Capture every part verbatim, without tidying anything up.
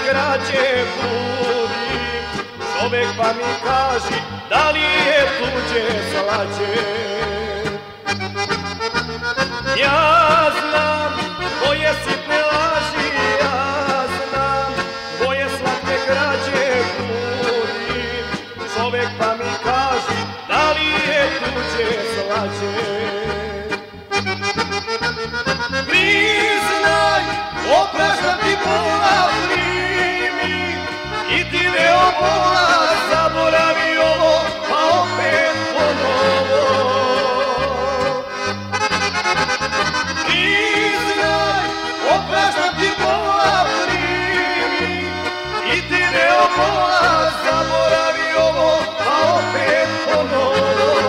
krađe budi. Čovek pa mi kaži, da li je tuđe slađe? Ja znam tvoje sitne laži, ja znam tvoje slatke krađe budi. Čovek pa mi kaži, da li je tuđe slađe? Priznaj, opraštam ti pola, primi i ti ne obola, zaboravi ovo, pa opet ponovo. Priznaj, opraštam ti pola, primi i ti ne obola, zaboravi ovo, pa opet ponovo.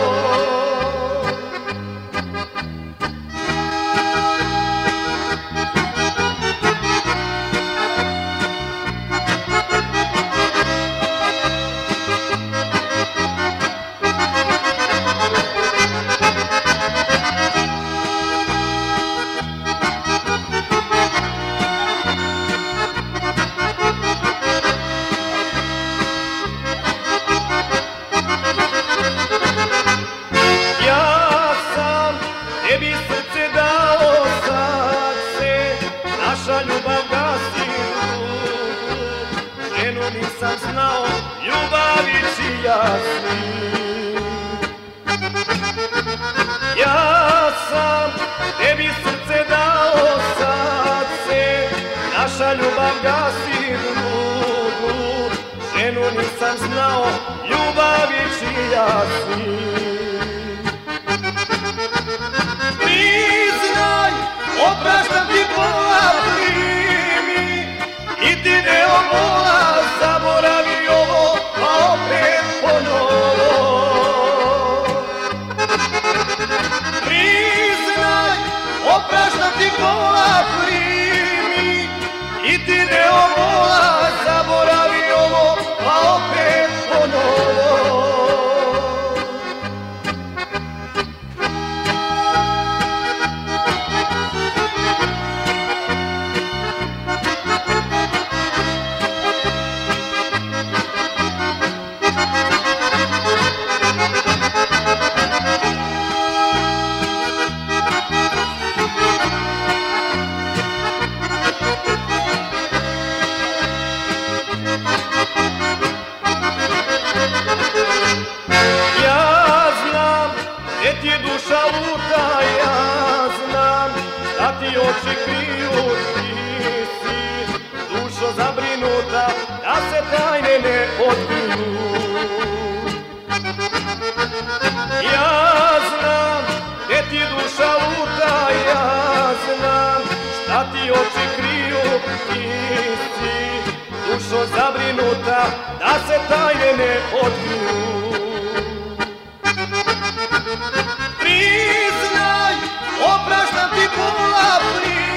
Tebi srce dao, sad se naša ljubav gasi drugu. Ženu nisam znao, ljubavi čija si. Ja sam tebi srce dao, sad se naša ljubav gasi drugu. Ženu nisam znao, ljubavi čija si. Priznaj, opraštam ti pola, primi i ti ne obola, zaboravi ovo, pa opet ponovo. Priznaj, opraštam ti pola, primi i ti ne obola, zaboravi ovo, pa opet ponovo. Gdje ti je duša luta, ja znam šta ti oči kriju, ti si dušo zabrinuta, da se tajne ne otkriju. Ja znam gdje ti je duša luta, ja znam šta ti oči kriju, ti si dušo zabrinuta, da se tajne ne otkriju. Priznaj, opraštam ti pola, primi